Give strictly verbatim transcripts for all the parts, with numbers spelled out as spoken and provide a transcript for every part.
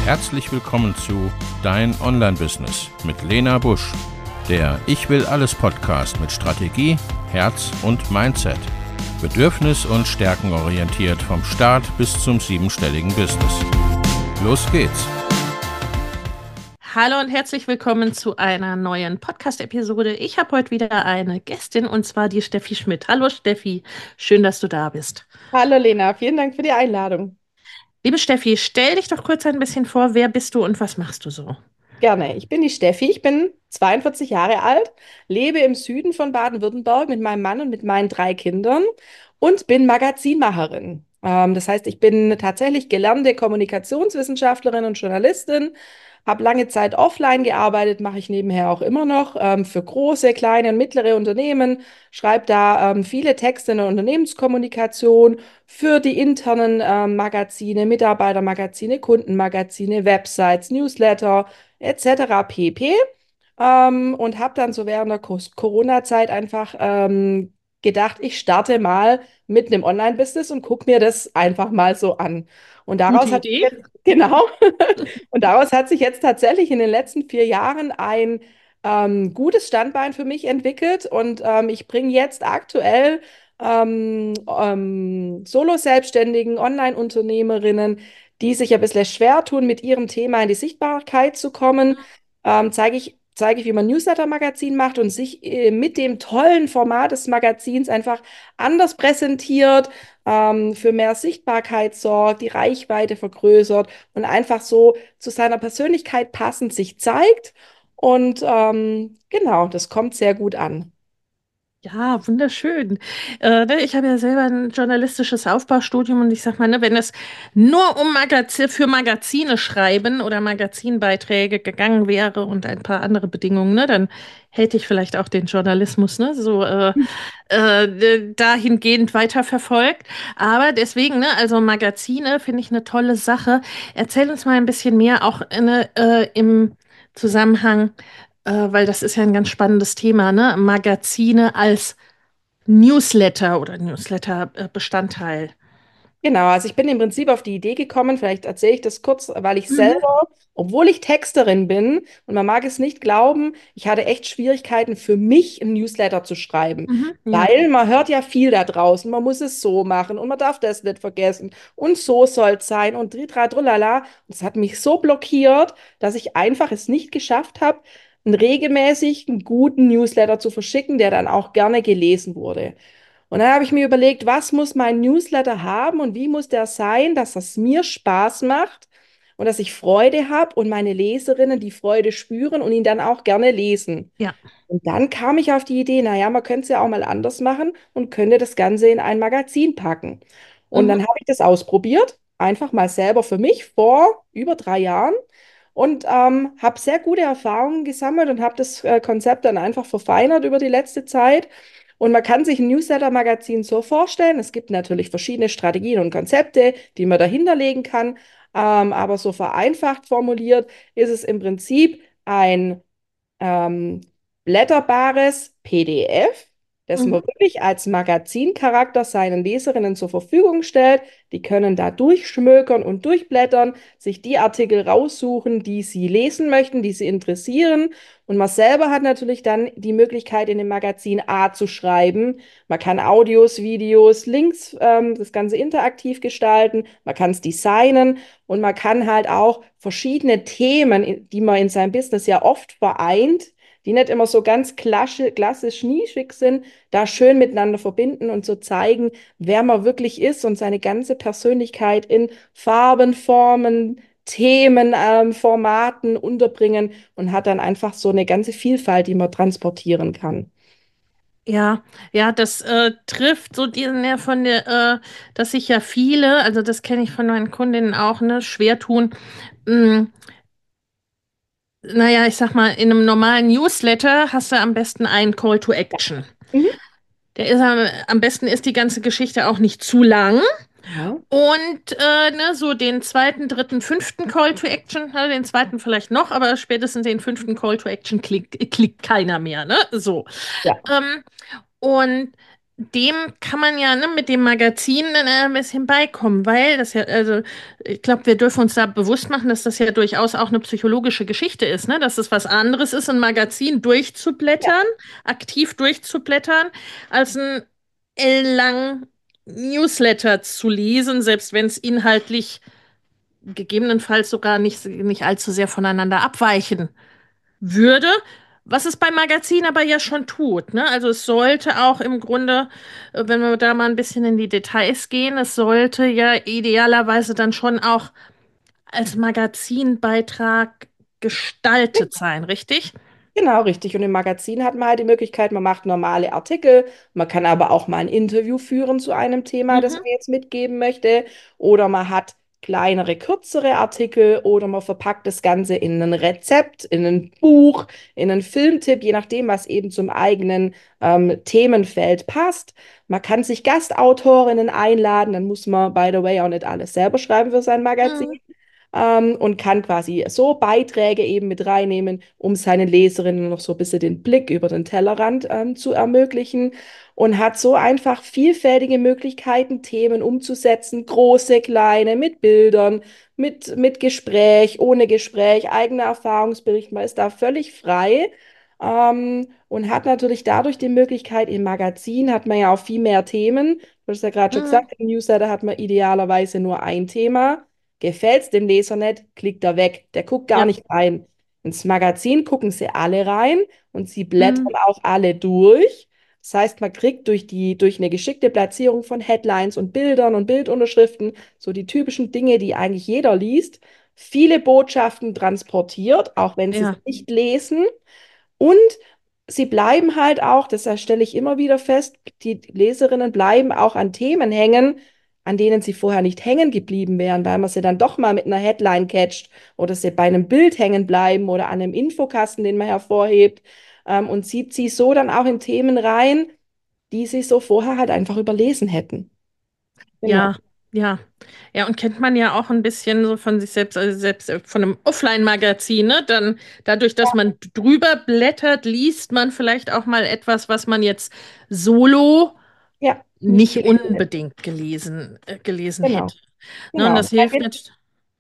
Herzlich willkommen zu Dein Online-Business mit Lena Busch, der Ich will alles Podcast mit Strategie, Herz und Mindset. Bedürfnis- und stärkenorientiert vom Start bis zum siebenstelligen Business. Los geht's! Hallo und herzlich willkommen zu einer neuen Podcast-Episode. Ich habe heute wieder eine Gästin und zwar die Steffi Schmidt. Hallo Steffi, schön, dass du da bist. Hallo Lena, vielen Dank für die Einladung. Liebe Steffi, stell dich doch kurz ein bisschen vor, wer bist du und was machst du so? Gerne. Ich bin die Steffi, ich bin zweiundvierzig Jahre alt, lebe im Süden von Baden-Württemberg mit meinem Mann und mit meinen drei Kindern und bin Magazinmacherin. Ähm, das heißt, ich bin tatsächlich gelernte Kommunikationswissenschaftlerin und Journalistin, habe lange Zeit offline gearbeitet, mache ich nebenher auch immer noch ähm, für große, kleine und mittlere Unternehmen, schreibe da ähm, viele Texte in der Unternehmenskommunikation für die internen ähm, Magazine, Mitarbeitermagazine, Kundenmagazine, Websites, Newsletter et cetera pp. Ähm, und habe dann so während der Co- Corona-Zeit einfach ähm, gedacht, ich starte mal mit einem Online-Business und gucke mir das einfach mal so an. Und Gute daraus hat sich Idee. jetzt, genau, und daraus hat sich jetzt tatsächlich in den letzten vier Jahren ein ähm, gutes Standbein für mich entwickelt. Und ähm, ich bringe jetzt aktuell ähm, ähm, Solo-Selbstständigen, Online-Unternehmerinnen, die sich ein bisschen schwer tun, mit ihrem Thema in die Sichtbarkeit zu kommen, ähm, zeige ich, zeige ich, wie man Newsletter-Magazin macht und sich äh, mit dem tollen Format des Magazins einfach anders präsentiert, ähm, für mehr Sichtbarkeit sorgt, die Reichweite vergrößert und einfach so zu seiner Persönlichkeit passend sich zeigt. Und ähm, genau, das kommt sehr gut an. Ja, wunderschön. Äh, ne, ich habe ja selber ein journalistisches Aufbaustudium und ich sag mal, ne, wenn es nur um Magazin, für Magazine schreiben oder Magazinbeiträge gegangen wäre und ein paar andere Bedingungen, ne, dann hätte ich vielleicht auch den Journalismus, ne, so äh, äh, dahingehend weiterverfolgt. Aber deswegen, ne, also Magazine finde ich eine tolle Sache. Erzähl uns mal ein bisschen mehr, auch ne, äh, im Zusammenhang, äh, weil das ist ja ein ganz spannendes Thema, ne? Magazine als Newsletter oder Newsletter-Bestandteil. Genau, also ich bin im Prinzip auf die Idee gekommen, vielleicht erzähle ich das kurz, weil ich Mhm, selber, obwohl ich Texterin bin, und man mag es nicht glauben, ich hatte echt Schwierigkeiten für mich, einen Newsletter zu schreiben. mhm, ja, Weil man hört ja viel da draußen, man muss es so machen und man darf das nicht vergessen und so soll es sein und dritra drulala. Und es hat mich so blockiert, dass ich einfach es nicht geschafft habe, einen regelmäßig einen guten Newsletter zu verschicken, der dann auch gerne gelesen wurde. Und dann habe ich mir überlegt, was muss mein Newsletter haben und wie muss der sein, dass das mir Spaß macht und dass ich Freude habe und meine Leserinnen die Freude spüren und ihn dann auch gerne lesen. ja. Und dann kam ich auf die Idee, naja, man könnte es ja auch mal anders machen und könnte das Ganze in ein Magazin packen. Und Mhm. dann habe ich das ausprobiert, einfach mal selber für mich vor über drei Jahren und ähm, habe sehr gute Erfahrungen gesammelt und habe das äh, Konzept dann einfach verfeinert über die letzte Zeit. Und man kann sich ein Newsletter-Magazin so vorstellen. Es gibt natürlich verschiedene Strategien und Konzepte, die man dahinter legen kann. Ähm, aber so vereinfacht formuliert ist es im Prinzip ein ähm, blätterbares P D F, das Mhm. man wirklich als Magazincharakter seinen Leserinnen zur Verfügung stellt. Die können da durchschmökern und durchblättern, sich die Artikel raussuchen, die sie lesen möchten, die sie interessieren. Und man selber hat natürlich dann die Möglichkeit, in dem Magazin A zu schreiben. Man kann Audios, Videos, Links, ähm, das Ganze interaktiv gestalten. Man kann es designen und man kann halt auch verschiedene Themen, die man in seinem Business ja oft vereint, die nicht immer so ganz klassisch, klassisch nischig sind, da schön miteinander verbinden und so zeigen, wer man wirklich ist und seine ganze Persönlichkeit in Farben, Formen, Themen, ähm, Formaten unterbringen und hat dann einfach so eine ganze Vielfalt, die man transportieren kann. Ja, ja, das äh, trifft so diesen Nerv von der, äh, dass sich ja viele, also das kenne ich von meinen Kundinnen auch, ne, schwer tun. Mh, naja, ich sag mal, in einem normalen Newsletter hast du am besten einen Call to Action. Mhm. Der ist am, am besten ist die ganze Geschichte auch nicht zu lang. Ja. Und äh, ne, so den zweiten, dritten, fünften Call to Action, ne, den zweiten vielleicht noch, aber spätestens den fünften Call to Action klickt, klickt keiner mehr, ne? So. Ja. Ähm, und dem kann man ja, ne, mit dem Magazin dann äh, ein bisschen beikommen, weil das ja, also ich glaube, wir dürfen uns da bewusst machen, dass das ja durchaus auch eine psychologische Geschichte ist, ne? Dass es was anderes ist, ein Magazin Ja, durchzublättern, aktiv durchzublättern, als ein ellenlang Newsletter zu lesen, selbst wenn es inhaltlich gegebenenfalls sogar nicht, nicht allzu sehr voneinander abweichen würde, was es beim Magazin aber ja schon tut, ne? Also es sollte auch im Grunde, äh, wenn wir da mal ein bisschen in die Details gehen, es sollte ja idealerweise dann schon auch als Magazinbeitrag gestaltet sein, richtig? genau, richtig. Und im Magazin hat man halt die Möglichkeit, man macht normale Artikel, man kann aber auch mal ein Interview führen zu einem Thema, das Mhm. man jetzt mitgeben möchte. Oder man hat kleinere, kürzere Artikel oder man verpackt das Ganze in ein Rezept, in ein Buch, in einen Filmtipp, je nachdem, was eben zum eigenen ähm, Themenfeld passt. Man kann sich Gastautorinnen einladen, dann muss man, by the way, auch nicht alles selber schreiben für sein Magazin Mhm. ähm, und kann quasi so Beiträge eben mit reinnehmen, um seinen Leserinnen noch so ein bisschen den Blick über den Tellerrand ähm, zu ermöglichen und hat so einfach vielfältige Möglichkeiten, Themen umzusetzen, große, kleine, mit Bildern, mit, mit Gespräch, ohne Gespräch, eigener Erfahrungsbericht. Man ist da völlig frei. Ähm, und hat natürlich dadurch die Möglichkeit, im Magazin hat man ja auch viel mehr Themen. Du hast ja gerade schon Mhm. gesagt, im Newsletter hat man idealerweise nur ein Thema. Gefällt es dem Leser nicht, klickt er weg. Der guckt gar Ja. nicht rein. Ins Magazin gucken sie alle rein und sie Mhm. blättern auch alle durch. Das heißt, man kriegt durch die, durch eine geschickte Platzierung von Headlines und Bildern und Bildunterschriften, so die typischen Dinge, die eigentlich jeder liest, viele Botschaften transportiert, auch wenn sie es Ja. nicht lesen. Und sie bleiben halt auch, das stelle ich immer wieder fest, die Leserinnen bleiben auch an Themen hängen, an denen sie vorher nicht hängen geblieben wären, weil man sie dann doch mal mit einer Headline catcht oder sie bei einem Bild hängen bleiben oder an einem Infokasten, den man hervorhebt, ähm, und zieht sie so dann auch in Themen rein, die sie so vorher halt einfach überlesen hätten. Genau. Ja, ja. Ja, und kennt man ja auch ein bisschen so von sich selbst, also selbst äh, von einem Offline-Magazin, ne? Dann dadurch, dass man drüber blättert, liest man vielleicht auch mal etwas, was man jetzt solo Ja, nicht nicht gelesen hätten. unbedingt gelesen, äh, gelesen Genau. hätte. Ne? Und Genau. das hilft nicht.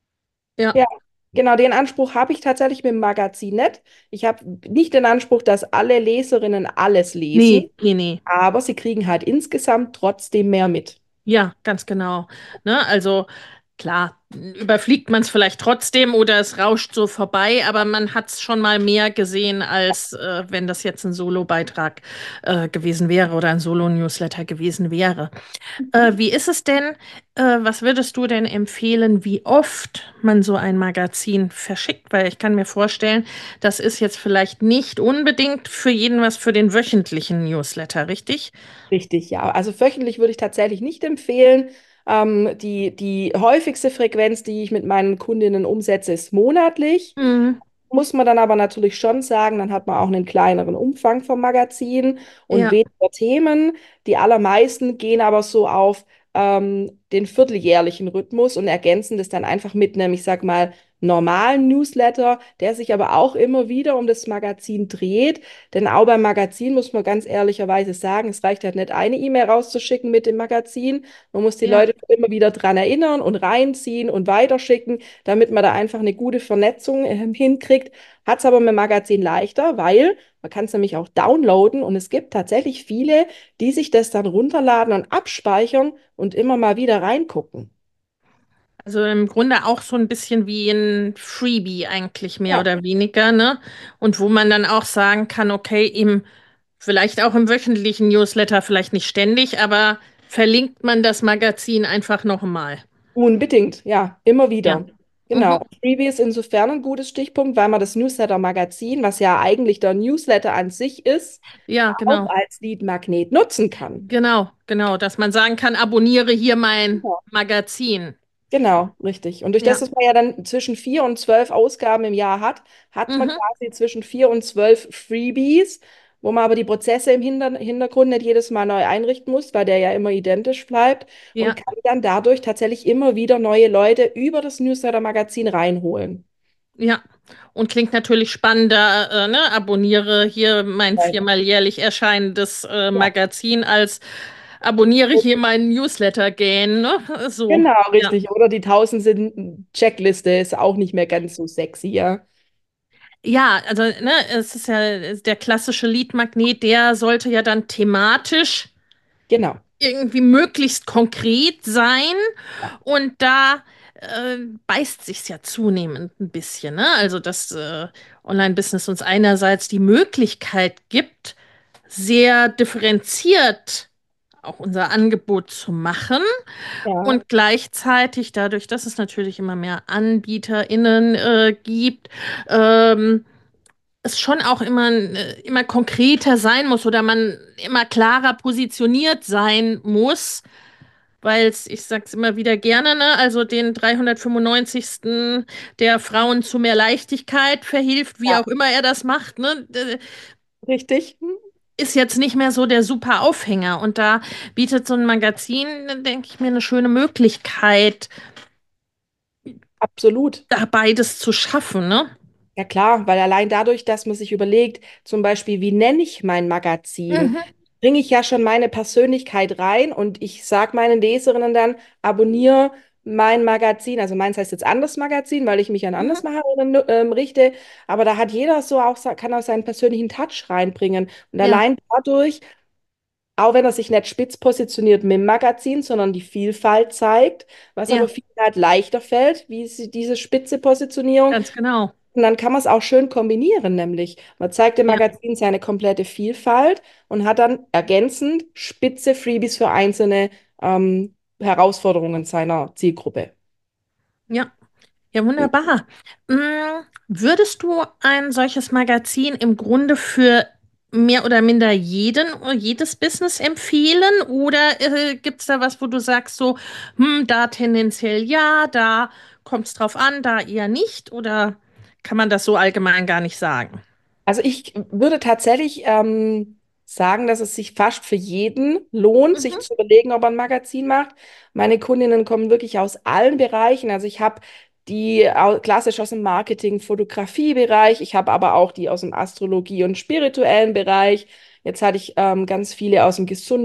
Ja. Ja, genau, den Anspruch habe ich tatsächlich mit dem Magazin nicht. Ich habe nicht den Anspruch, dass alle Leserinnen alles lesen, Nee, nee, nee. aber sie kriegen halt insgesamt trotzdem mehr mit. Ja, ganz genau. Ne? Also klar, überfliegt man es vielleicht trotzdem oder es rauscht so vorbei, aber man hat es schon mal mehr gesehen, als äh, wenn das jetzt ein Solo-Beitrag äh, gewesen wäre oder ein Solo-Newsletter gewesen wäre. Äh, wie ist es denn, äh, was würdest du denn empfehlen, wie oft man so ein Magazin verschickt? Weil ich kann mir vorstellen, das ist jetzt vielleicht nicht unbedingt für jeden was für den wöchentlichen Newsletter, richtig? Richtig, ja. Also wöchentlich würde ich tatsächlich nicht empfehlen. Ähm, die, die häufigste Frequenz, die ich mit meinen Kundinnen umsetze, ist monatlich. Mhm. Muss man dann aber natürlich schon sagen, dann hat man auch einen kleineren Umfang vom Magazin und Ja, weniger Themen. Die allermeisten gehen aber so auf ähm, den vierteljährlichen Rhythmus und ergänzen das dann einfach mit einem, ich sag mal, normalen Newsletter, der sich aber auch immer wieder um das Magazin dreht. Denn auch beim Magazin muss man ganz ehrlicherweise sagen, es reicht halt nicht, eine E-Mail rauszuschicken mit dem Magazin. Man muss die ja. Leute immer wieder dran erinnern und reinziehen und weiterschicken, damit man da einfach eine gute Vernetzung ähm, hinkriegt. Hat es aber mit dem Magazin leichter, weil man kann es nämlich auch downloaden und es gibt tatsächlich viele, die sich das dann runterladen und abspeichern und immer mal wieder reingucken. Also im Grunde auch so ein bisschen wie ein Freebie eigentlich mehr Ja, oder weniger, ne? Und wo man dann auch sagen kann, okay, im, vielleicht auch im wöchentlichen Newsletter, vielleicht nicht ständig, aber verlinkt man das Magazin einfach nochmal. unbedingt, ja, immer Ja. wieder. Genau. Mhm. Freebie ist insofern ein gutes Stichpunkt, weil man das Newsletter-Magazin, was ja eigentlich der Newsletter an sich ist, Ja, auch genau. als Lead-Magnet nutzen kann. Genau, genau, dass man sagen kann, abonniere hier mein Ja. Magazin. Genau, richtig. Und durch das, Ja. dass man ja dann zwischen vier und zwölf Ausgaben im Jahr hat, hat man Mhm. quasi zwischen vier und zwölf Freebies, wo man aber die Prozesse im Hinter Hintergrund nicht jedes Mal neu einrichten muss, weil der ja immer identisch bleibt und Ja. kann dann dadurch tatsächlich immer wieder neue Leute über das Newsletter-Magazin reinholen. Ja, und klingt natürlich spannender, äh, ne? Abonniere hier mein Weil- viermal jährlich erscheinendes äh, Ja, Magazin als abonniere hier meinen Newsletter-Gain, ne? So, Genau, ja. richtig. Oder die tausend sind Checkliste ist auch nicht mehr ganz so sexy, ja. Ja, also, ne, es ist ja der klassische Lead-Magnet, der sollte ja dann thematisch Genau. irgendwie möglichst konkret sein. Ja. Und da äh, beißt sich's ja zunehmend ein bisschen, ne? Also, dass äh, Online-Business uns einerseits die Möglichkeit gibt, sehr differenziert auch unser Angebot zu machen Ja, und gleichzeitig dadurch, dass es natürlich immer mehr AnbieterInnen äh, gibt, ähm, es schon auch immer, äh, immer konkreter sein muss oder man immer klarer positioniert sein muss, weil es, ich sag's immer wieder gerne, ne, also den dreihundertfünfundneunzigsten der Frauen zu mehr Leichtigkeit verhilft, wie ja, auch immer er das macht, ne, äh, richtig. ist jetzt nicht mehr so der super Aufhänger. Und da bietet so ein Magazin, denke ich mir, eine schöne Möglichkeit, Absolut. da beides zu schaffen, ne? Ja klar, weil allein dadurch, dass man sich überlegt, zum Beispiel, wie nenne ich mein Magazin, Mhm. bringe ich ja schon meine Persönlichkeit rein und ich sage meinen Leserinnen dann, abonniere mein Magazin. Also meins heißt jetzt Anders Magazin, weil ich mich an Mhm. Andersmacherinnen ähm, richte. Aber da hat jeder so auch, kann auch seinen persönlichen Touch reinbringen. Und Ja, allein dadurch, auch wenn er sich nicht spitz positioniert mit dem Magazin, sondern die Vielfalt zeigt, was aber ja, vielen halt leichter fällt, wie sie diese spitze Positionierung. ganz genau. Und dann kann man es auch schön kombinieren, nämlich man zeigt dem Ja, Magazin seine komplette Vielfalt und hat dann ergänzend spitze Freebies für einzelne ähm, Herausforderungen seiner Zielgruppe. ja. Ja, wunderbar. Mm, Würdest du ein solches Magazin im Grunde für mehr oder minder jeden oder jedes Business empfehlen? Oder äh, gibt es da was, wo du sagst, so, hm, da tendenziell ja, da kommt es drauf an, da eher nicht? Oder kann man das so allgemein gar nicht sagen? Also ich würde tatsächlich ähm, sagen, dass es sich fast für jeden lohnt, sich Mhm, zu überlegen, ob er ein Magazin macht. Meine Kundinnen kommen wirklich aus allen Bereichen. Also ich habe die au- klassisch aus dem Marketing, Fotografie-Bereich. Ich habe aber auch die aus dem Astrologie- und spirituellen Bereich. Jetzt hatte ich ähm, ganz viele aus dem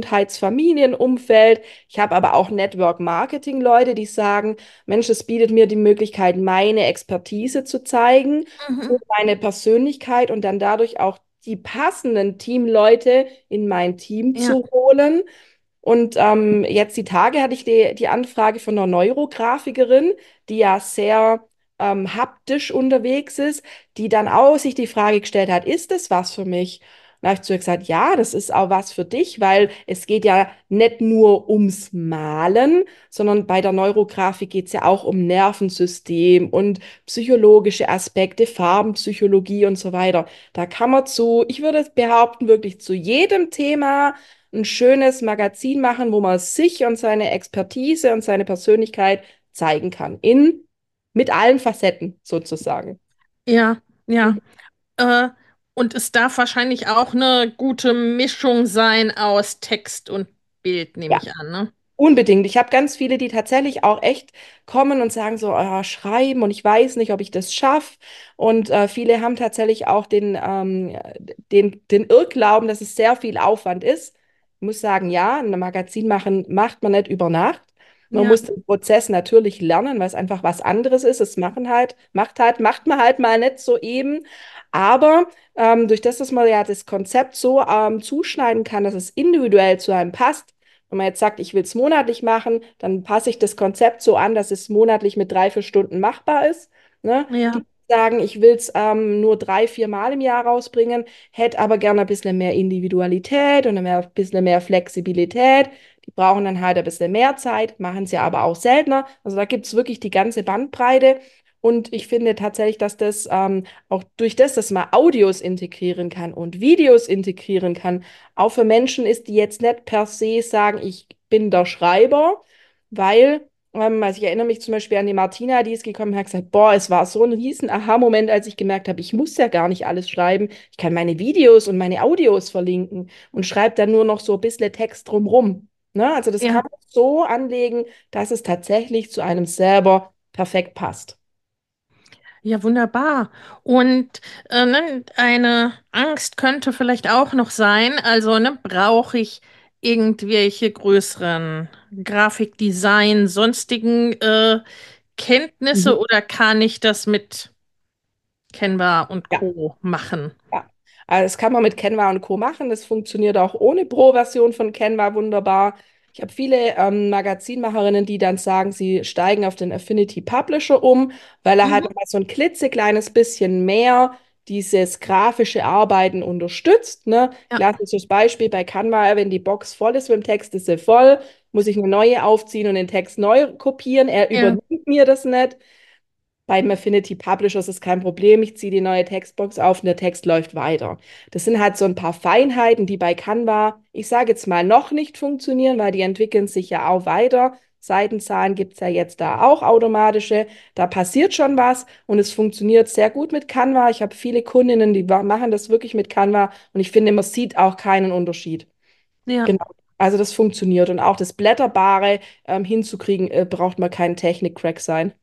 Gesundheitsfamilienumfeld. Ich habe aber auch Network-Marketing-Leute, die sagen, Mensch, es bietet mir die Möglichkeit, meine Expertise zu zeigen mhm, und meine Persönlichkeit und dann dadurch auch die passenden Teamleute in mein Team ja, zu holen. Und ähm, jetzt die Tage hatte ich die, die Anfrage von einer Neurografikerin, die ja sehr ähm, haptisch unterwegs ist, die dann auch sich die Frage gestellt hat, ist das was für mich? Und da habe ich zu ihr gesagt, ja, das ist auch was für dich, weil es geht ja nicht nur ums Malen, sondern bei der Neurografik geht es ja auch um Nervensystem und psychologische Aspekte, Farbenpsychologie und so weiter. Da kann man zu, ich würde behaupten, wirklich zu jedem Thema ein schönes Magazin machen, wo man sich und seine Expertise und seine Persönlichkeit zeigen kann. In, mit allen Facetten sozusagen. ja, Mhm. ja. Äh, und es darf wahrscheinlich auch eine gute Mischung sein aus Text und Bild, nehme Ja. ich an, ne? Unbedingt. Ich habe ganz viele, die tatsächlich auch echt kommen und sagen so, ah, schreiben und ich weiß nicht, ob ich das schaffe. Und äh, viele haben tatsächlich auch den, ähm, den, den Irrglauben, dass es sehr viel Aufwand ist. Ich muss sagen, ja, ein Magazin machen macht man nicht über Nacht. Man Ja, muss den Prozess natürlich lernen, weil es einfach was anderes ist. Es machen halt, macht halt, macht man halt mal nicht so eben. Aber ähm, durch das, dass man ja das Konzept so ähm, zuschneiden kann, dass es individuell zu einem passt, wenn man jetzt sagt, ich will es monatlich machen, dann passe ich das Konzept so an, dass es monatlich mit drei, vier Stunden machbar ist. Ne? ja, Die sagen, ich will es ähm, nur drei, vier Mal im Jahr rausbringen, hätte aber gerne ein bisschen mehr Individualität und ein mehr, bisschen mehr Flexibilität. Die brauchen dann halt ein bisschen mehr Zeit, machen es ja aber auch seltener. Also da gibt es wirklich die ganze Bandbreite. Und ich finde tatsächlich, dass das ähm, auch durch das, dass man Audios integrieren kann und Videos integrieren kann, auch für Menschen ist, die jetzt nicht per se sagen, ich bin der Schreiber, weil, ähm, also ich erinnere mich zum Beispiel an die Martina, die ist gekommen und hat gesagt, boah, es war so ein riesen Aha-Moment, als ich gemerkt habe, ich muss ja gar nicht alles schreiben. Ich kann meine Videos und meine Audios verlinken und schreibe dann nur noch so ein bisschen Text drumrum. Ne? Also das kann ja. man so anlegen, dass es tatsächlich zu einem selber perfekt passt. Ja, wunderbar. Und äh, ne, eine Angst könnte vielleicht auch noch sein, also ne, brauche ich irgendwelche größeren Grafikdesign, sonstigen äh, Kenntnisse Mhm. oder kann ich das mit Canva und Ja. Co. machen? Ja, also das kann man mit Canva und Co. machen. Das funktioniert auch ohne Pro-Version von Canva wunderbar. Ich habe viele ähm, Magazinmacherinnen, die dann sagen, sie steigen auf den Affinity Publisher um, weil er halt Mhm. nochmal so ein klitzekleines bisschen mehr dieses grafische Arbeiten unterstützt. Ne? Ja, Klassisches Beispiel bei Canva, wenn die Box voll ist mit dem Text, ist sie voll, muss ich eine neue aufziehen und den Text neu kopieren. Er ja, übernimmt mir das nicht. Beim Affinity Publisher ist es kein Problem. Ich ziehe die neue Textbox auf und der Text läuft weiter. Das sind halt so ein paar Feinheiten, die bei Canva, ich sage jetzt mal, noch nicht funktionieren, weil die entwickeln sich ja auch weiter. Seitenzahlen gibt es ja jetzt da auch automatische. Da passiert schon was und es funktioniert sehr gut mit Canva. Ich habe viele Kundinnen, die wa- machen das wirklich mit Canva und ich finde, man sieht auch keinen Unterschied. ja, Genau. Also das funktioniert und auch das Blätterbare ähm, hinzukriegen, äh, braucht man keinen Technik-Crack sein.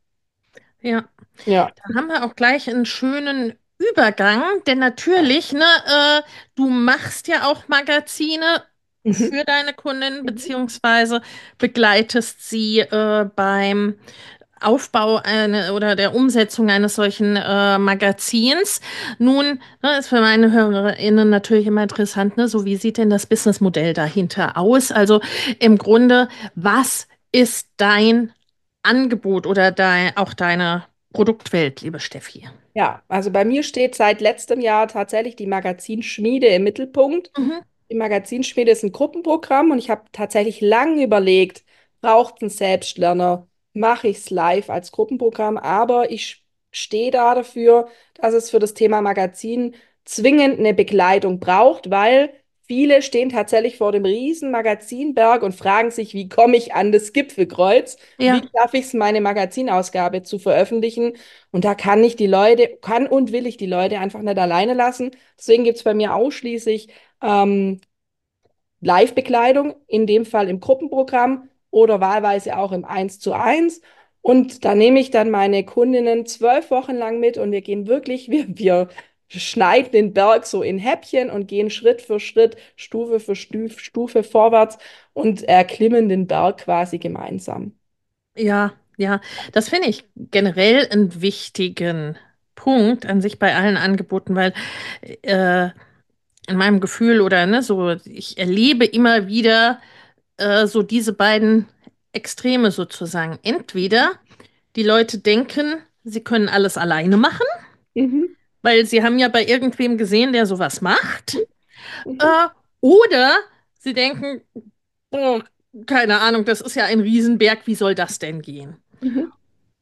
ja. Ja. Da haben wir auch gleich einen schönen Übergang, denn natürlich, ne, äh, du machst ja auch Magazine Mhm. für deine Kunden, Mhm. beziehungsweise begleitest sie äh, beim Aufbau eine, oder der Umsetzung eines solchen äh, Magazins. Nun, ne, ist für meine HörerInnen natürlich immer interessant, ne, so wie sieht denn das Businessmodell dahinter aus? Also im Grunde, was ist dein Angebot oder dein, auch deine Produktwelt, liebe Steffi? Ja, also bei mir steht seit letztem Jahr tatsächlich die Magazinschmiede im Mittelpunkt. Mhm. Die Magazinschmiede ist ein Gruppenprogramm und ich habe tatsächlich lange überlegt, braucht es einen Selbstlerner? Mache ich es live als Gruppenprogramm? Aber ich stehe da dafür, dass es für das Thema Magazin zwingend eine Begleitung braucht, weil viele stehen tatsächlich vor dem riesen Magazinberg und fragen sich, wie komme ich an das Gipfelkreuz? Wie Ja, schaffe ich es, meine Magazinausgabe zu veröffentlichen? Und da kann ich die Leute, kann und will ich die Leute einfach nicht alleine lassen. Deswegen gibt es bei mir ausschließlich ähm, Live-Bekleidung, in dem Fall im Gruppenprogramm oder wahlweise auch im Eins zu eins. Und da nehme ich dann meine Kundinnen zwölf Wochen lang mit und wir gehen wirklich, wir, wir schneiden den Berg so in Häppchen und gehen Schritt für Schritt, Stufe für Stufe, Stufe vorwärts und erklimmen den Berg quasi gemeinsam. ja, ja. Das finde ich generell einen wichtigen Punkt an sich bei allen Angeboten, weil äh, in meinem Gefühl oder ne, so, ich erlebe immer wieder äh, so diese beiden Extreme sozusagen. Entweder die Leute denken, sie können alles alleine machen, Mhm. weil sie haben ja bei irgendwem gesehen, der sowas macht. Mhm. Äh, oder sie denken, oh, keine Ahnung, das ist ja ein Riesenberg, wie soll das denn gehen? Mhm.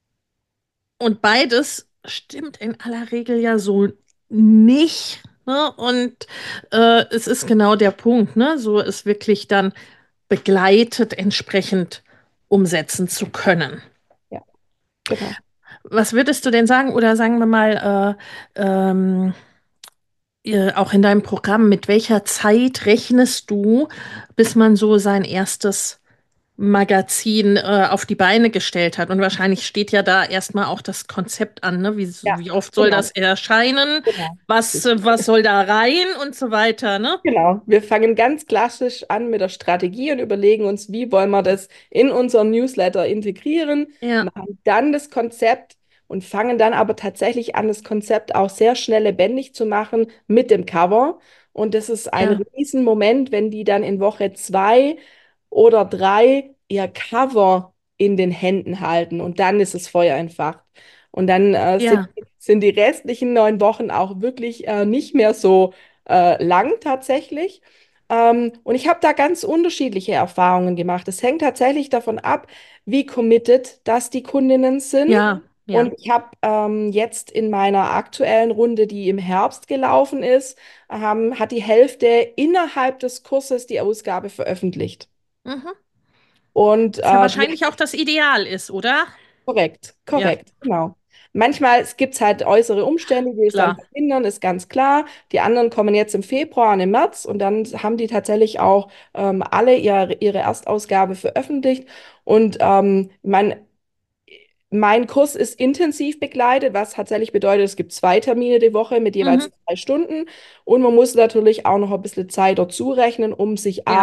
Und beides stimmt in aller Regel ja so nicht. Ne? Und äh, es ist genau der Punkt, ne? So es wirklich dann begleitet entsprechend umsetzen zu können. Ja, genau. Was würdest du denn sagen, oder sagen wir mal, äh, ähm, äh, auch in deinem Programm, mit welcher Zeit rechnest du, bis man so sein erstes Magazin äh, auf die Beine gestellt hat? Und wahrscheinlich steht ja da erstmal auch das Konzept an, ne? Wie, Ja, wie oft soll das genau. erscheinen? Genau. Was, äh, was soll da rein und so weiter, ne? Genau, wir fangen ganz klassisch an mit der Strategie und überlegen uns, wie wollen wir das in unseren Newsletter integrieren, Ja, machen dann das Konzept und fangen dann aber tatsächlich an, das Konzept auch sehr schnell lebendig zu machen mit dem Cover. Und das ist ein ja, Riesenmoment, wenn die dann in Woche zwei oder drei ihr Cover in den Händen halten und dann ist es Feuer entfacht. Und dann äh, sind, ja, sind die restlichen neun Wochen auch wirklich äh, nicht mehr so äh, lang tatsächlich. Ähm, und ich habe da ganz unterschiedliche Erfahrungen gemacht. Es hängt tatsächlich davon ab, wie committed das die Kundinnen sind. ja, ja. Und ich habe ähm, jetzt in meiner aktuellen Runde, die im Herbst gelaufen ist, ähm, hat die Hälfte innerhalb des Kurses die Ausgabe veröffentlicht. Mhm. Und Was ja äh, wahrscheinlich auch das Ideal ist, oder? korrekt, Ja, korrekt, genau. Manchmal gibt es halt äußere Umstände, die es dann klar. verhindern, ist ganz klar. Die anderen kommen jetzt im Februar und im März und dann haben die tatsächlich auch ähm, alle ihre, ihre Erstausgabe veröffentlicht. Und ähm, mein, mein Kurs ist intensiv begleitet, was tatsächlich bedeutet, es gibt zwei Termine die Woche mit jeweils Mhm. zwei Stunden. Und man muss natürlich auch noch ein bisschen Zeit dazu rechnen, um sich Ja, A,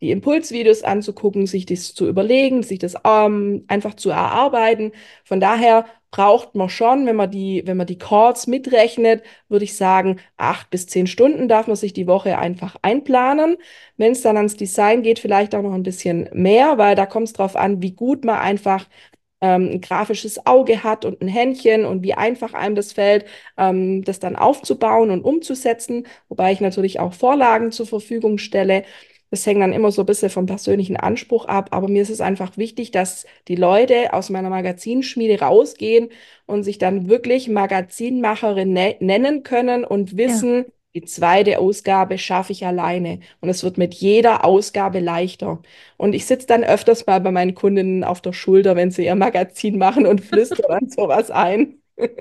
die Impulsvideos anzugucken, sich das zu überlegen, sich das ähm, einfach zu erarbeiten. Von daher braucht man schon, wenn man die, wenn man die Calls mitrechnet, würde ich sagen, acht bis zehn Stunden darf man sich die Woche einfach einplanen. Wenn es dann ans Design geht, vielleicht auch noch ein bisschen mehr, weil da kommt es drauf an, wie gut man einfach ähm, ein grafisches Auge hat und ein Händchen und wie einfach einem das fällt, ähm, das dann aufzubauen und umzusetzen, wobei ich natürlich auch Vorlagen zur Verfügung stelle. Das hängt dann immer so ein bisschen vom persönlichen Anspruch ab, aber mir ist es einfach wichtig, dass die Leute aus meiner Magazinschmiede rausgehen und sich dann wirklich Magazinmacherin ne nennen können und Ja. wissen, die zweite Ausgabe schaffe ich alleine. Und es wird mit jeder Ausgabe leichter. Und ich sitze dann öfters mal bei meinen Kundinnen auf der Schulter, wenn sie ihr Magazin machen und flüstern dann sowas ein.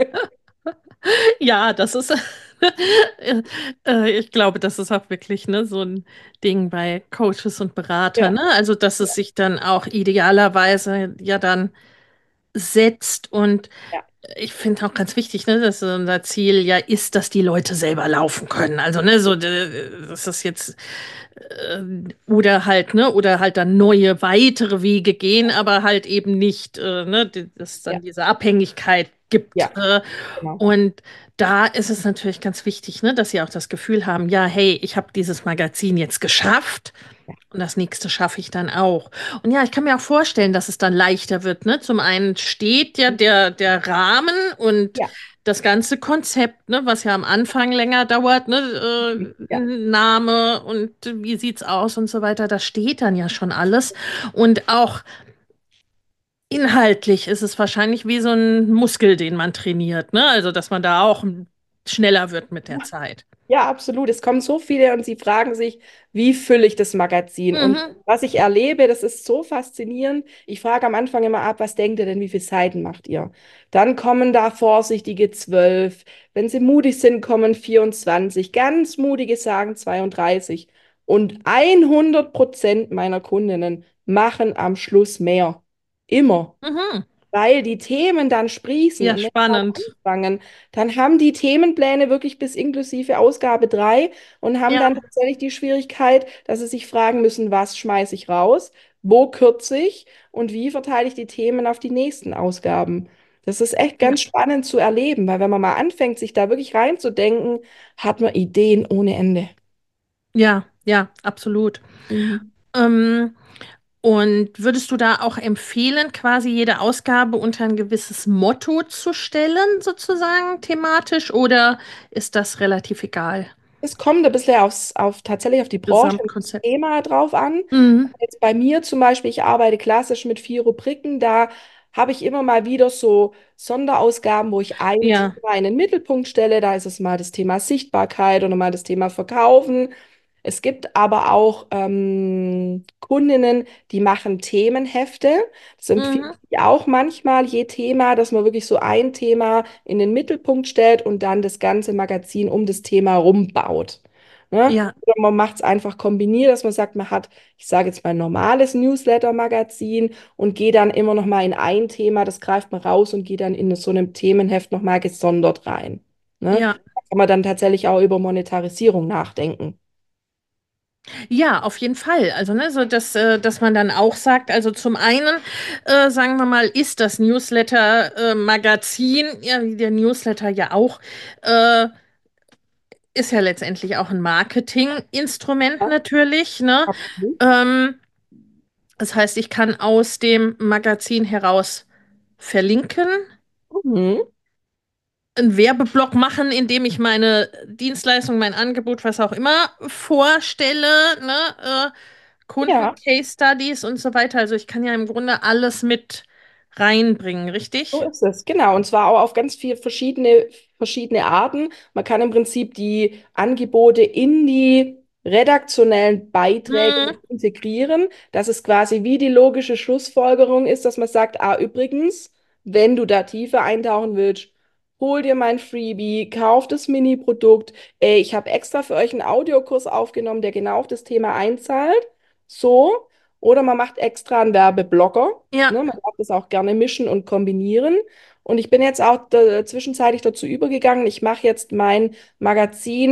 Ja, das ist, äh, äh, ich glaube, das ist auch wirklich, ne, so ein Ding bei Coaches und Beratern, Ja, ne? Also, dass es sich dann auch idealerweise ja dann setzt und ja, ich finde auch ganz wichtig, ne, dass unser Ziel ja ist, dass die Leute selber laufen können. Also, ne, so, äh, das ist jetzt, äh, oder halt, ne, oder halt dann neue, weitere Wege gehen, aber halt eben nicht, äh, ne, die- dass es dann ja, diese Abhängigkeit gibt. ja, Äh, genau. und da ist es natürlich ganz wichtig, ne, dass sie auch das Gefühl haben, ja, hey, ich habe dieses Magazin jetzt geschafft. Und das nächste schaffe ich dann auch. Und ja, ich kann mir auch vorstellen, dass es dann leichter wird, ne? Zum einen steht ja der, der Rahmen und Ja, das ganze Konzept, ne, was ja am Anfang länger dauert, ne, äh, ja. Name und wie sieht's aus und so weiter, das steht dann ja schon alles. Und auch inhaltlich ist es wahrscheinlich wie so ein Muskel, den man trainiert, ne? Also, dass man da auch schneller wird mit der Zeit. Ja, absolut. Es kommen so viele und sie fragen sich, wie fülle ich das Magazin? Und Mhm. was ich erlebe, das ist so faszinierend. Ich frage am Anfang immer ab, was denkt ihr denn, wie viele Seiten macht ihr? Dann kommen da vorsichtige zwölf. Wenn sie mutig sind, kommen vierundzwanzig. Ganz mutige sagen zweiunddreißig. Und hundert Prozent meiner Kundinnen machen am Schluss mehr. Immer. Mhm. Weil die Themen dann sprießen Ja, und wenn wir mal spannend. anfangen, dann haben die Themenpläne wirklich bis inklusive Ausgabe drei und haben Ja, dann tatsächlich die Schwierigkeit, dass sie sich fragen müssen, was schmeiße ich raus, wo kürze ich und wie verteile ich die Themen auf die nächsten Ausgaben. Das ist echt ja, ganz spannend zu erleben, weil wenn man mal anfängt, sich da wirklich reinzudenken, hat man Ideen ohne Ende. ja, ja, absolut. Mhm. Ähm, und würdest du da auch empfehlen, quasi jede Ausgabe unter ein gewisses Motto zu stellen, sozusagen thematisch, oder ist das relativ egal? Es kommt ein bisschen aufs, auf, tatsächlich auf die Branche und das Gesamtkonzept. Thema drauf an. Mhm. Jetzt bei mir zum Beispiel, ich arbeite klassisch mit vier Rubriken, da habe ich immer mal wieder so Sonderausgaben, wo ich ein Ja. Thema in den Mittelpunkt stelle. Da ist es mal das Thema Sichtbarkeit oder mal das Thema Verkaufen. Es gibt aber auch ähm, Kundinnen, die machen Themenhefte. Das empfehle Mhm. ich auch manchmal, je Thema, dass man wirklich so ein Thema in den Mittelpunkt stellt und dann das ganze Magazin um das Thema rumbaut. Ne? Ja, Oder man macht es einfach kombiniert, dass man sagt, man hat, ich sage jetzt mal, ein normales Newsletter-Magazin und geht dann immer noch mal in ein Thema, das greift man raus und geht dann in so einem Themenheft noch mal gesondert rein. Ne? ja. Da kann man dann tatsächlich auch über Monetarisierung nachdenken. Ja, auf jeden Fall. Also, ne, so dass, äh, dass man dann auch sagt, also zum einen, äh, sagen wir mal, ist das Newsletter-Magazin, ja, wie der Newsletter ja auch, äh, ist ja letztendlich auch ein Marketinginstrument Ja, natürlich, ne? absolut. Ähm, das heißt, ich kann aus dem Magazin heraus verlinken, Mhm. einen Werbeblock machen, in dem ich meine Dienstleistung, mein Angebot, was auch immer vorstelle, ne? Äh, Kunden, Ja, Case Studies und so weiter. Also ich kann ja im Grunde alles mit reinbringen, so richtig? ist es. Genau. Und zwar auch auf ganz viele verschiedene, verschiedene Arten. Man kann im Prinzip die Angebote in die redaktionellen Beiträge Hm, mit integrieren, dass es quasi wie die logische Schlussfolgerung ist, dass man sagt, ah, übrigens, wenn du da tiefer eintauchen willst, hol dir mein Freebie, kauf das Mini-Produkt. Ey, ich habe extra für euch einen Audiokurs aufgenommen, der genau auf das Thema einzahlt. So. Oder man macht extra einen Werbeblocker. ja, Ne? Man darf das auch gerne mischen und kombinieren. Und ich bin jetzt auch da, zwischenzeitlich dazu übergegangen, ich mache jetzt mein Magazin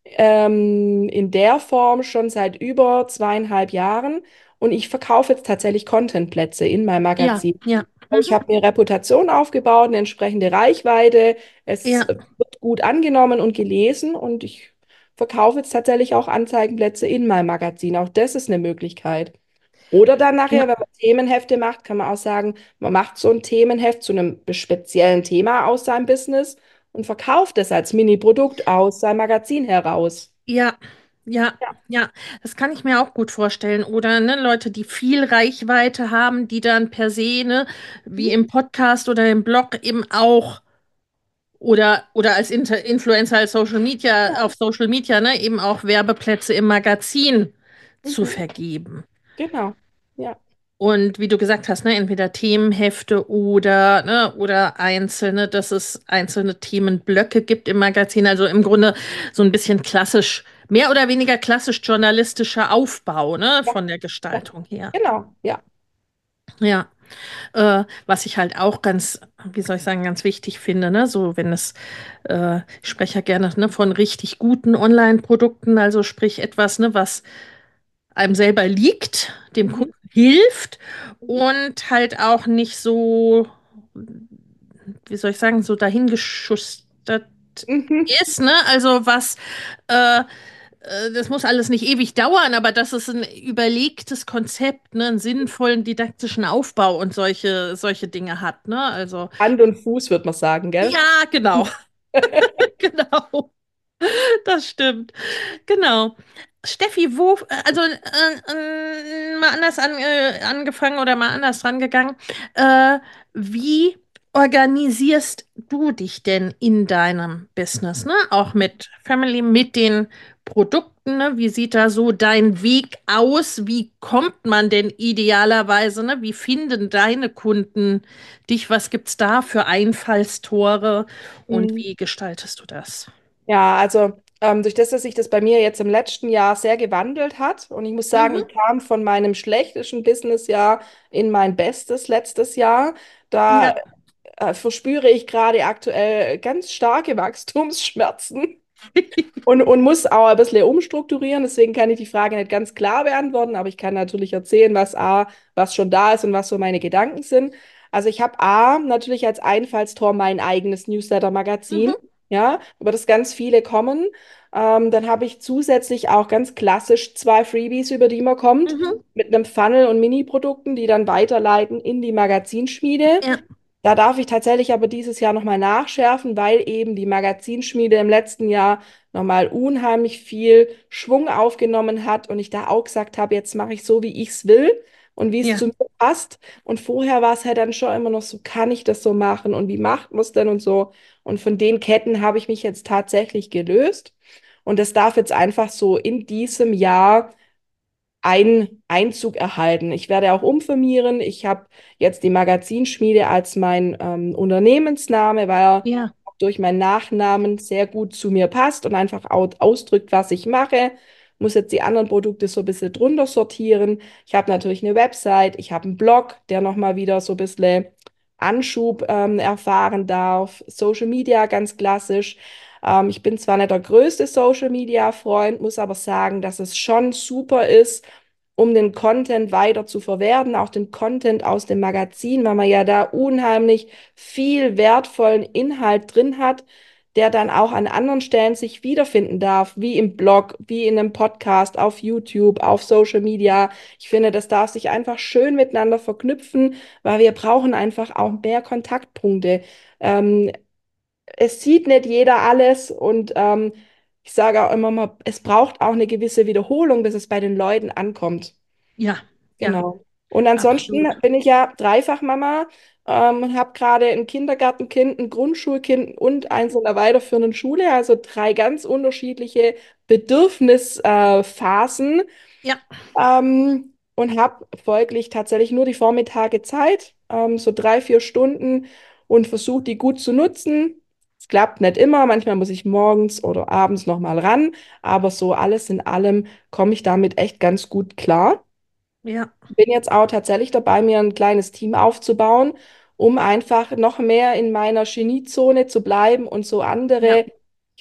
ähm, in der Form schon seit über zweieinhalb Jahren und ich verkaufe jetzt tatsächlich Contentplätze in meinem Ja, Magazin. ja. Ich Mhm. habe mir Reputation aufgebaut, eine entsprechende Reichweite. Es Ja, wird gut angenommen und gelesen und ich verkaufe jetzt tatsächlich auch Anzeigenplätze in meinem Magazin. Auch das ist eine Möglichkeit. Oder dann nachher, ja. wenn man Themenhefte macht, kann man auch sagen, man macht so ein Themenheft zu einem speziellen Thema aus seinem Business und verkauft es als Mini-Produkt aus seinem Magazin heraus. Ja, ja, Ja. ja, das kann ich mir auch gut vorstellen. Oder ne, Leute, die viel Reichweite haben, die dann per se, ne, wie im Podcast oder im Blog eben auch oder, oder als Inter Influencer als Social Media, auf Social Media, ne, eben auch Werbeplätze im Magazin zu Mhm. vergeben. Genau. Ja. Und wie du gesagt hast, ne, entweder Themenhefte oder, ne, oder einzelne, dass es einzelne Themenblöcke gibt im Magazin. Also im Grunde so ein bisschen klassisch, mehr oder weniger klassisch journalistischer Aufbau, ne, Ja. von der Ja. Gestaltung her. Genau. Ja. Ja, äh, was ich halt auch ganz, wie soll ich sagen, ganz wichtig finde, ne, so wenn es, äh, ich spreche ja gerne, ne, von richtig guten Online-Produkten, also sprich etwas, ne, was einem selber liegt, dem Mhm. Kunden hilft und halt auch nicht so, wie soll ich sagen, so dahingeschustert Mhm. ist, ne? Also was, äh, äh, das muss alles nicht ewig dauern, aber dass es ein überlegtes Konzept, ne, einen sinnvollen didaktischen Aufbau und solche, solche Dinge hat, ne? Also, Hand und Fuß, würde man sagen, gell? ja, genau, genau, das stimmt. Genau. Steffi, wo, also äh, äh, mal anders an, äh, angefangen oder mal anders rangegangen. Äh, wie organisierst du dich denn in deinem Business, ne? Auch mit Family, mit den Produkten, ne? Wie sieht da so dein Weg aus? Wie kommt man denn idealerweise, ne? Wie finden deine Kunden dich? Was gibt's da für Einfallstore und Mhm. wie gestaltest du das? Ja, also ähm, durch das, dass sich das bei mir jetzt im letzten Jahr sehr gewandelt hat und ich muss sagen, ich Mhm. kam von meinem schlechtesten Businessjahr in mein bestes letztes Jahr. Da Ja. äh, verspüre ich gerade aktuell ganz starke Wachstumsschmerzen. Und, und muss auch ein bisschen umstrukturieren, deswegen kann ich die Frage nicht ganz klar beantworten, aber ich kann natürlich erzählen, was A, was schon da ist und was so meine Gedanken sind. Also ich habe A, natürlich als Einfallstor mein eigenes Newsletter-Magazin, Mhm. ja, über das ganz viele kommen. Ähm, dann habe ich zusätzlich auch ganz klassisch zwei Freebies, über die man kommt, Mhm. mit einem Funnel und Mini-Produkten, die dann weiterleiten in die Magazinschmiede. Ja, Da darf ich tatsächlich aber dieses Jahr nochmal nachschärfen, weil eben die Magazinschmiede im letzten Jahr nochmal unheimlich viel Schwung aufgenommen hat und ich da auch gesagt habe, jetzt mache ich so, wie ich es will und wie es ja, zu mir passt. Und vorher war es halt dann schon immer noch so, kann ich das so machen und wie macht man es denn und so. Und von den Ketten habe ich mich jetzt tatsächlich gelöst. Und das darf jetzt einfach so in diesem Jahr ein Einzug erhalten. Ich werde auch umfirmieren. Ich habe jetzt die Magazinschmiede als mein ähm, Unternehmensname, weil er ja, auch durch meinen Nachnamen sehr gut zu mir passt und einfach au ausdrückt, was ich mache. Muss jetzt die anderen Produkte so ein bisschen drunter sortieren. Ich habe natürlich eine Website, ich habe einen Blog, der nochmal wieder so ein bisschen Anschub ähm, erfahren darf. Social Media ganz klassisch. Ähm, ich bin zwar nicht der größte Social Media Freund, muss aber sagen, dass es schon super ist, um den Content weiter zu verwerten, auch den Content aus dem Magazin, weil man ja da unheimlich viel wertvollen Inhalt drin hat, der dann auch an anderen Stellen sich wiederfinden darf, wie im Blog, wie in einem Podcast, auf YouTube, auf Social Media. Ich finde, das darf sich einfach schön miteinander verknüpfen, weil wir brauchen einfach auch mehr Kontaktpunkte. Ähm, Es sieht nicht jeder alles und ähm, ich sage auch immer mal, es braucht auch eine gewisse Wiederholung, bis es bei den Leuten ankommt. ja, ja, Genau. Und ansonsten absolut. bin ich ja Dreifachmama, ähm, habe gerade ein Kindergartenkind, ein Grundschulkind und eins in der weiterführenden Schule, also drei ganz unterschiedliche Bedürfnisphasen. Äh, Phasen. Ja, Ähm, und habe folglich tatsächlich nur die Vormittage Zeit, ähm, so drei, vier Stunden und versuche die gut zu nutzen. Es klappt nicht immer, manchmal muss ich morgens oder abends nochmal ran, aber so alles in allem komme ich damit echt ganz gut klar. ja, Bin jetzt auch tatsächlich dabei, mir ein kleines Team aufzubauen, um einfach noch mehr in meiner Geniezone zu bleiben und so ja, andere, ich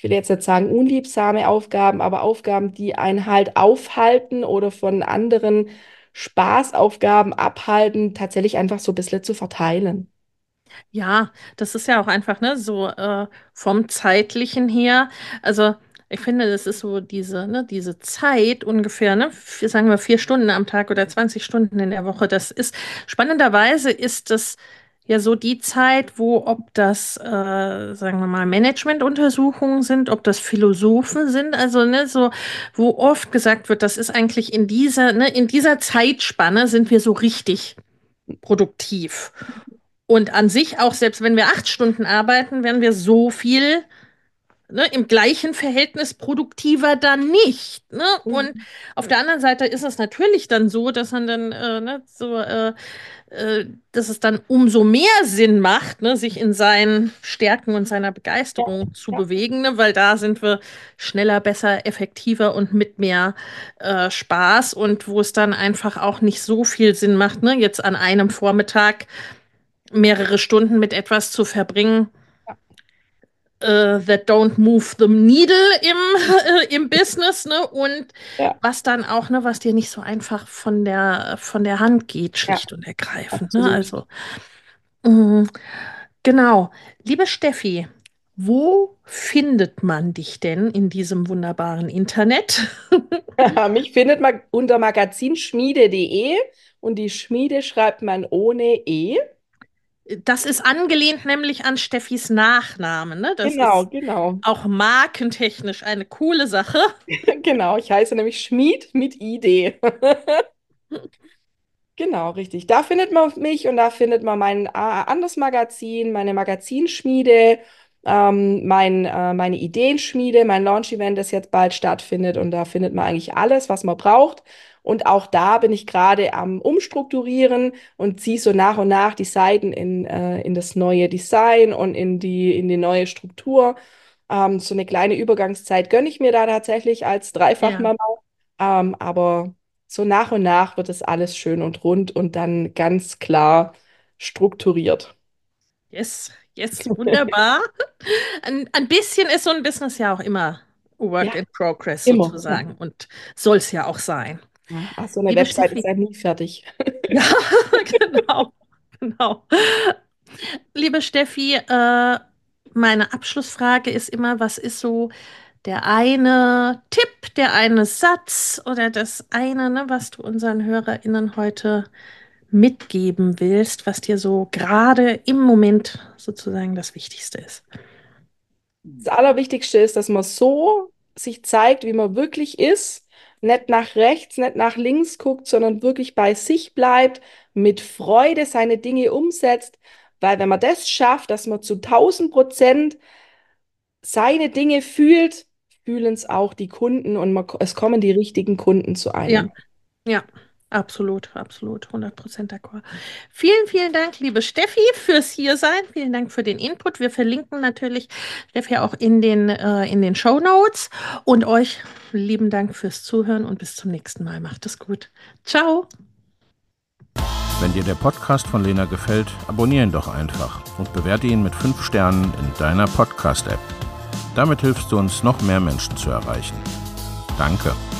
will jetzt nicht sagen unliebsame Aufgaben, aber Aufgaben, die einen halt aufhalten oder von anderen Spaßaufgaben abhalten, tatsächlich einfach so ein bisschen zu verteilen. Ja, das ist ja auch einfach, ne, so äh, vom Zeitlichen her. Also ich finde, das ist so diese, ne, diese Zeit ungefähr, ne, vier, sagen wir vier Stunden am Tag oder zwanzig Stunden in der Woche. Das ist, spannenderweise ist das ja so die Zeit, wo, ob das, äh, sagen wir mal, Managementuntersuchungen sind, ob das Philosophen sind, also, ne, so, wo oft gesagt wird, das ist eigentlich in dieser, ne, in dieser Zeitspanne sind wir so richtig produktiv. Und an sich auch, selbst wenn wir acht Stunden arbeiten, werden wir so viel, ne, im gleichen Verhältnis produktiver dann nicht. Ne? Und Mhm. auf der anderen Seite ist es natürlich dann so, dass man dann, äh, ne, so, äh, äh, dass es dann umso mehr Sinn macht, ne, sich in seinen Stärken und seiner Ja, Begeisterung zu ja, bewegen, ne, weil da sind wir schneller, besser, effektiver und mit mehr äh, Spaß und wo es dann einfach auch nicht so viel Sinn macht, ne, jetzt an einem Vormittag mehrere Stunden mit etwas zu verbringen, äh, that don't move the needle im, äh, im Business, ne? Und ja, was dann auch, ne, was dir nicht so einfach von der, von der Hand geht, ja, schlicht und ergreifend, ne? absolut. Also, mh, genau. Liebe Steffi, wo findet man dich denn in diesem wunderbaren Internet? Mich findet man unter magazinschmiede punkt de und die Schmiede schreibt man ohne E. Das ist angelehnt nämlich an Steffis Nachnamen, ne? Das Genau, ist genau. auch markentechnisch eine coole Sache. Genau, ich heiße nämlich Schmied mit I D. Genau, richtig. Da findet man mich und da findet man mein äh, anderes Magazin, meine Magazinschmiede, ähm, mein, äh, meine Ideenschmiede, mein Launch-Event, das jetzt bald stattfindet. Und da findet man eigentlich alles, was man braucht. Und auch da bin ich gerade am Umstrukturieren und ziehe so nach und nach die Seiten in, äh, in das neue Design und in die, in die neue Struktur. Ähm, so eine kleine Übergangszeit gönne ich mir da tatsächlich als Ja. Dreifachmama. Ähm, aber so nach und nach wird es alles schön und rund und dann ganz klar strukturiert. Yes, yes, wunderbar. Ein, ein bisschen ist so ein Business ja auch immer Work Ja, in Progress immer. Ja. sozusagen und soll es ja auch sein. Ja. Ach, so eine Liebe Website ist Steffi, ja nie fertig. ja, genau, genau. Liebe Steffi, äh, meine Abschlussfrage ist immer, was ist so der eine Tipp, der eine Satz oder das eine, ne, was du unseren HörerInnen heute mitgeben willst, was dir so gerade im Moment sozusagen das Wichtigste ist? Das Allerwichtigste ist, dass man so sich zeigt, wie man wirklich ist, nicht nach rechts, nicht nach links guckt, sondern wirklich bei sich bleibt, mit Freude seine Dinge umsetzt, weil wenn man das schafft, dass man zu tausend Prozent seine Dinge fühlt, fühlen es auch die Kunden und man, es kommen die richtigen Kunden zu Ja, einem. ja, absolut, absolut, hundert Prozent d'accord. Vielen, vielen Dank, liebe Steffi, fürs Hiersein. Vielen Dank für den Input. Wir verlinken natürlich Steffi auch in den, äh, in den Shownotes. Und euch lieben Dank fürs Zuhören und bis zum nächsten Mal. Macht es gut. Ciao. Wenn dir der Podcast von Lena gefällt, abonniere ihn doch einfach und bewerte ihn mit fünf Sternen in deiner Podcast-App. Damit hilfst du uns, noch mehr Menschen zu erreichen. Danke.